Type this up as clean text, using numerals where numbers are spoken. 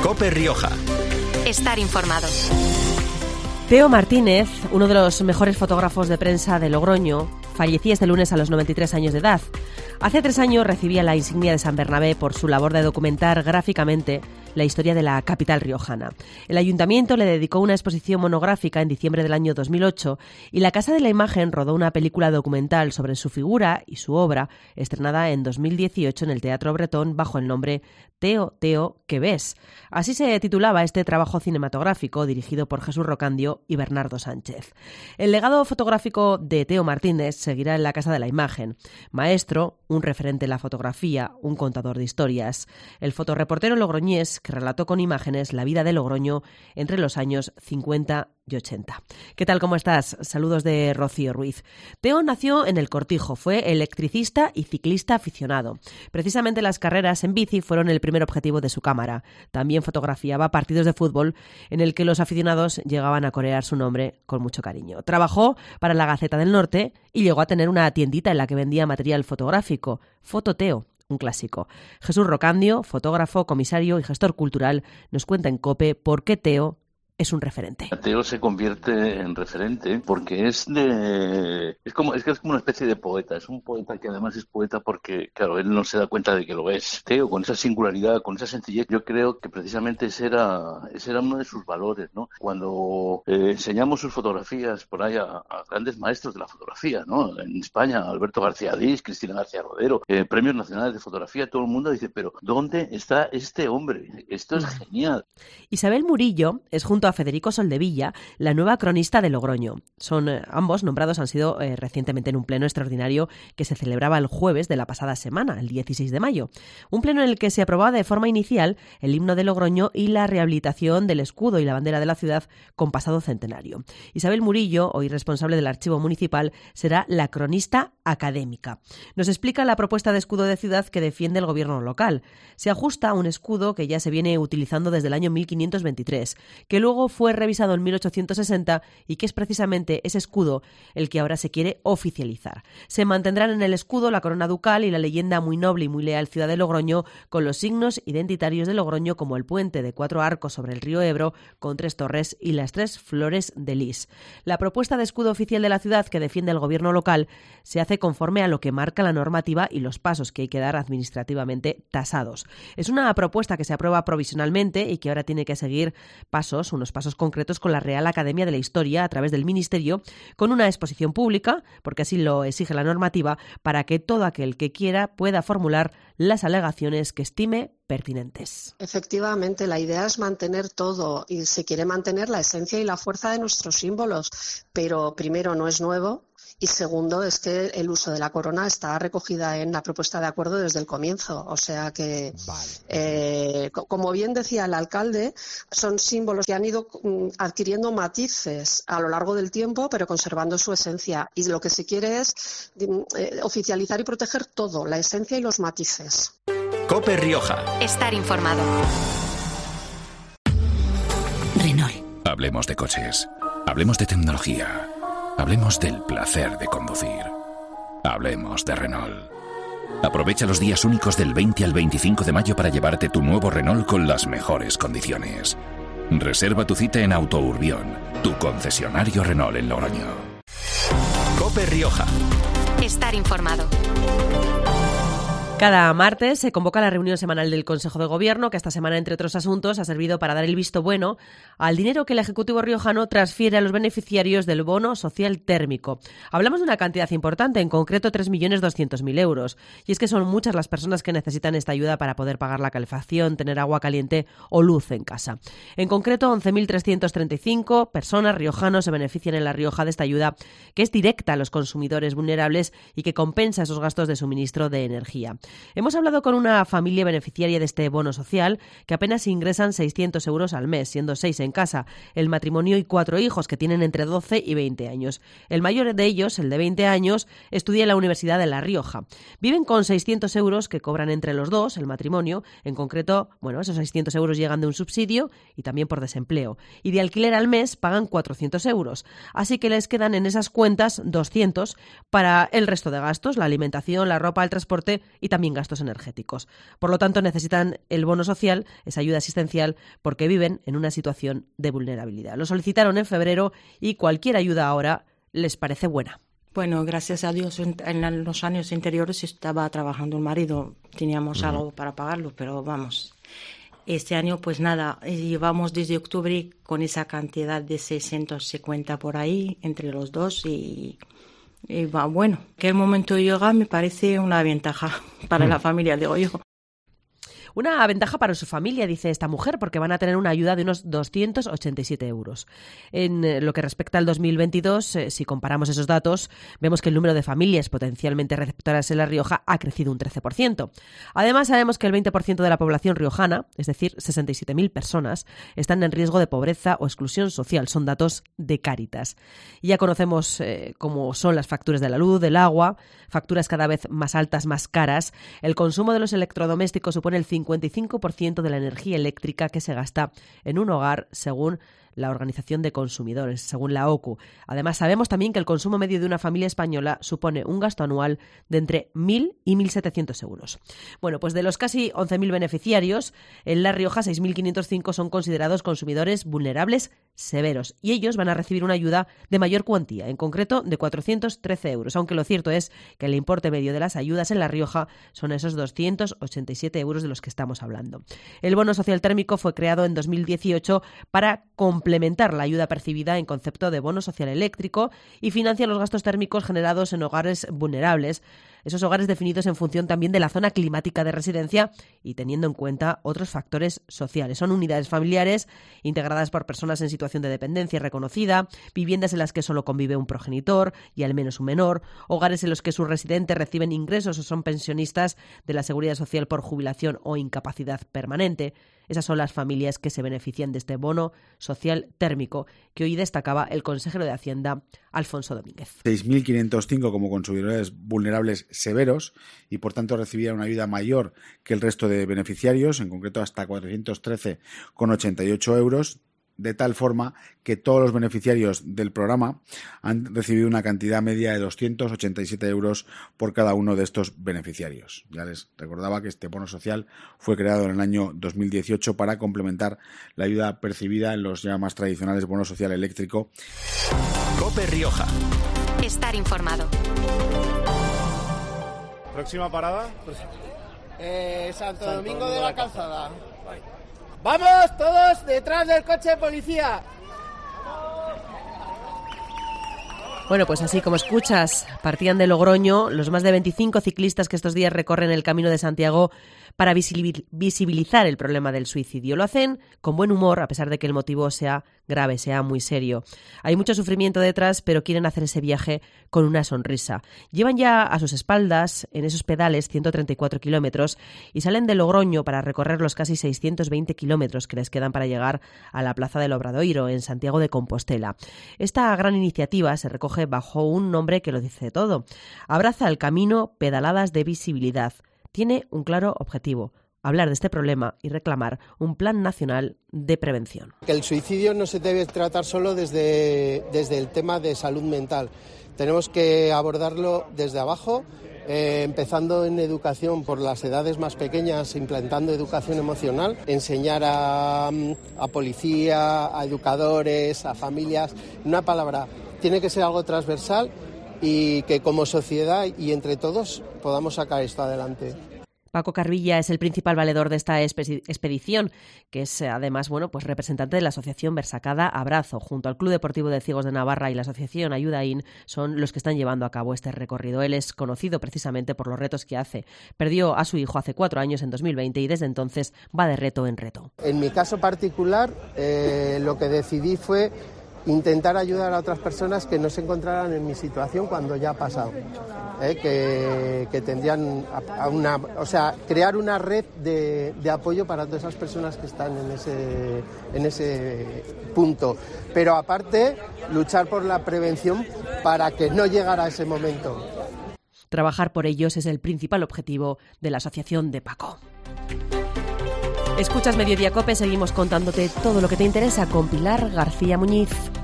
COPE Rioja. Estar informado. Teo Martínez, uno de los mejores fotógrafos de prensa de Logroño, fallecía este lunes a los 93 años de edad. Hace 3 años recibía la insignia de San Bernabé por su labor de documentar gráficamente la historia de la capital riojana. El ayuntamiento le dedicó una exposición monográfica en diciembre del año 2008 y la Casa de la Imagen rodó una película documental sobre su figura y su obra, estrenada en 2018 en el Teatro Bretón bajo el nombre Teo, ¿qué ves? Así se titulaba este trabajo cinematográfico dirigido por Jesús Rocandio y Bernardo Sánchez. El legado fotográfico de Teo Martínez seguirá en la Casa de la Imagen. Maestro, un referente en la fotografía, un contador de historias. El fotoreportero logroñés que relató con imágenes la vida de Logroño entre los años 50 y 80. ¿Qué tal, cómo estás? Saludos de Rocío Ruiz. Teo nació en El Cortijo, fue electricista y ciclista aficionado. Precisamente las carreras en bici fueron el primer objetivo de su cámara. También fotografiaba partidos de fútbol en el que los aficionados llegaban a corear su nombre con mucho cariño. Trabajó para la Gaceta del Norte y llegó a tener una tiendita en la que vendía material fotográfico, Fototeo, un clásico. Jesús Rocandio, fotógrafo, comisario y gestor cultural, nos cuenta en COPE por qué Teo es un referente. Teo se convierte en referente porque es como una especie de poeta. Es un poeta que además es poeta porque, claro, él no se da cuenta de que lo es. Teo, con esa singularidad, con esa sencillez, yo creo que precisamente ese era uno de sus valores, ¿no? Cuando enseñamos sus fotografías por ahí a grandes maestros de la fotografía, ¿no? En España, Alberto García Dís, Cristina García Rodero, premios nacionales de fotografía, todo el mundo dice, pero ¿dónde está este hombre? Esto es genial. Isabel Murillo es, junto a Federico Soldevilla, la nueva cronista de Logroño. Ambos nombrados han sido recientemente en un pleno extraordinario que se celebraba el jueves de la pasada semana, el 16 de mayo. Un pleno en el que se aprobaba de forma inicial el himno de Logroño y la rehabilitación del escudo y la bandera de la ciudad con pasado centenario. Isabel Murillo, hoy responsable del Archivo Municipal, será la cronista académica. Nos explica la propuesta de escudo de ciudad que defiende el gobierno local. Se ajusta a un escudo que ya se viene utilizando desde el año 1523, que luego fue revisado en 1860 y que es precisamente ese escudo el que ahora se quiere oficializar. Se mantendrán en el escudo la corona ducal y la leyenda muy noble y muy leal ciudad de Logroño, con los signos identitarios de Logroño como el puente de 4 arcos sobre el río Ebro con 3 torres y las 3 flores de lis. La propuesta de escudo oficial de la ciudad que defiende el gobierno local se hace conforme a lo que marca la normativa y los pasos que hay que dar administrativamente tasados. Es una propuesta que se aprueba provisionalmente y que ahora tiene que seguir unos pasos concretos con la Real Academia de la Historia a través del Ministerio, con una exposición pública, porque así lo exige la normativa, para que todo aquel que quiera pueda formular las alegaciones que estime pertinentes. Efectivamente, la idea es mantener todo y se quiere mantener la esencia y la fuerza de nuestros símbolos, pero primero no es nuevo. Y segundo, es que el uso de la corona está recogida en la propuesta de acuerdo desde el comienzo. O sea que, como bien decía el alcalde, son símbolos que han ido adquiriendo matices a lo largo del tiempo, pero conservando su esencia. Y lo que se quiere es oficializar y proteger todo, la esencia y los matices. COPE Rioja. Estar informado. Renault. Hablemos de coches. Hablemos de tecnología. Hablemos del placer de conducir. Hablemos de Renault. Aprovecha los días únicos del 20 al 25 de mayo para llevarte tu nuevo Renault con las mejores condiciones. Reserva tu cita en Autourbión, tu concesionario Renault en Logroño. COPE Rioja. Estar informado. Cada martes se convoca la reunión semanal del Consejo de Gobierno, que esta semana, entre otros asuntos, ha servido para dar el visto bueno al dinero que el Ejecutivo riojano transfiere a los beneficiarios del bono social térmico. Hablamos de una cantidad importante, en concreto 3.200.000 euros. Y es que son muchas las personas que necesitan esta ayuda para poder pagar la calefacción, tener agua caliente o luz en casa. En concreto, 11.335 personas riojanos se benefician en La Rioja de esta ayuda, que es directa a los consumidores vulnerables y que compensa esos gastos de suministro de energía. Hemos hablado con una familia beneficiaria de este bono social que apenas ingresan 600 euros al mes, siendo 6 en casa, el matrimonio y 4 hijos que tienen entre 12 y 20 años. El mayor de ellos, el de 20 años, estudia en la Universidad de La Rioja. Viven con 600 euros que cobran entre los dos, el matrimonio. En concreto, esos 600 euros llegan de un subsidio y también por desempleo. Y de alquiler al mes pagan 400 euros. Así que les quedan en esas cuentas 200 para el resto de gastos, la alimentación, la ropa, el transporte y también también gastos energéticos. Por lo tanto, necesitan el bono social, esa ayuda asistencial, porque viven en una situación de vulnerabilidad. Lo solicitaron en febrero y cualquier ayuda ahora les parece buena. Bueno, gracias a Dios, en los años anteriores estaba trabajando el marido, teníamos algo para pagarlo, pero vamos, este año pues nada, llevamos desde octubre con esa cantidad de 650 por ahí, entre los dos y va bueno. Que el momento llega me parece una ventaja para la familia, digo yo. Una ventaja para su familia, dice esta mujer, porque van a tener una ayuda de unos 287 euros. En lo que respecta al 2022, si comparamos esos datos, vemos que el número de familias potencialmente receptoras en La Rioja ha crecido un 13%. Además, sabemos que el 20% de la población riojana, es decir, 67.000 personas, están en riesgo de pobreza o exclusión social. Son datos de Cáritas. Y ya conocemos cómo son las facturas de la luz, del agua, facturas cada vez más altas, más caras. El consumo de los electrodomésticos supone el 55% de la energía eléctrica que se gasta en un hogar, según la Organización de Consumidores, según la OCU. Además, sabemos también que el consumo medio de una familia española supone un gasto anual de entre 1.000 y 1.700 euros. Bueno, pues de los casi 11.000 beneficiarios, en La Rioja 6.505 son considerados consumidores vulnerables severos y ellos van a recibir una ayuda de mayor cuantía, en concreto de 413 euros, aunque lo cierto es que el importe medio de las ayudas en La Rioja son esos 287 euros de los que estamos hablando. El bono social térmico fue creado en 2018 para complementar la ayuda percibida en concepto de bono social eléctrico y financia los gastos térmicos generados en hogares vulnerables, esos hogares definidos en función también de la zona climática de residencia y teniendo en cuenta otros factores sociales. Son unidades familiares integradas por personas en situación de dependencia reconocida, viviendas en las que solo convive un progenitor y al menos un menor, hogares en los que sus residentes reciben ingresos o son pensionistas de la Seguridad Social por jubilación o incapacidad permanente. Esas son las familias que se benefician de este bono social térmico que hoy destacaba el consejero de Hacienda, Alfonso Domínguez. 6.505 como consumidores vulnerables severos y por tanto recibirán una ayuda mayor que el resto de beneficiarios, en concreto hasta 413,88 euros, de tal forma que todos los beneficiarios del programa han recibido una cantidad media de 287 euros por cada uno de estos beneficiarios. Ya les recordaba que este bono social fue creado en el año 2018 para complementar la ayuda percibida en los ya más tradicionales bonos social eléctrico. COPE Rioja. Estar informado. Próxima parada. Santo Domingo de la Calzada. ¡Vamos todos detrás del coche de policía! Bueno, pues así como escuchas, partían de Logroño los más de 25 ciclistas que estos días recorren el Camino de Santiago para visibilizar el problema del suicidio. Lo hacen con buen humor, a pesar de que el motivo sea grave, sea muy serio. Hay mucho sufrimiento detrás, pero quieren hacer ese viaje con una sonrisa. Llevan ya a sus espaldas, en esos pedales, 134 kilómetros y salen de Logroño para recorrer los casi 620 kilómetros que les quedan para llegar a la Plaza del Obradoiro, en Santiago de Compostela. Esta gran iniciativa se recoge bajo un nombre que lo dice todo. Abraza el camino, pedaladas de visibilidad. Tiene un claro objetivo: hablar de este problema y reclamar un plan nacional de prevención. Que el suicidio no se debe tratar solo desde el tema de salud mental. Tenemos que abordarlo desde abajo, empezando en educación por las edades más pequeñas, implantando educación emocional, enseñar a policía, a educadores, a familias. En una palabra, tiene que ser algo transversal y que como sociedad y entre todos podamos sacar esto adelante. Paco Carvilla es el principal valedor de esta expedición, que es además pues representante de la asociación Versacada Abrazo. Junto al Club Deportivo de Ciegos de Navarra y la asociación Ayudain son los que están llevando a cabo este recorrido. Él es conocido precisamente por los retos que hace. Perdió a su hijo hace 4 años, en 2020, y desde entonces va de reto en reto. En mi caso particular, lo que decidí fue intentar ayudar a otras personas que no se encontraran en mi situación cuando ya ha pasado, que tendrían crear una red de apoyo para todas esas personas que están en ese punto, pero aparte luchar por la prevención para que no llegara a ese momento. Trabajar por ellos es el principal objetivo de la asociación de Paco. Escuchas Mediodía COPE, seguimos contándote todo lo que te interesa con Pilar García Muñiz.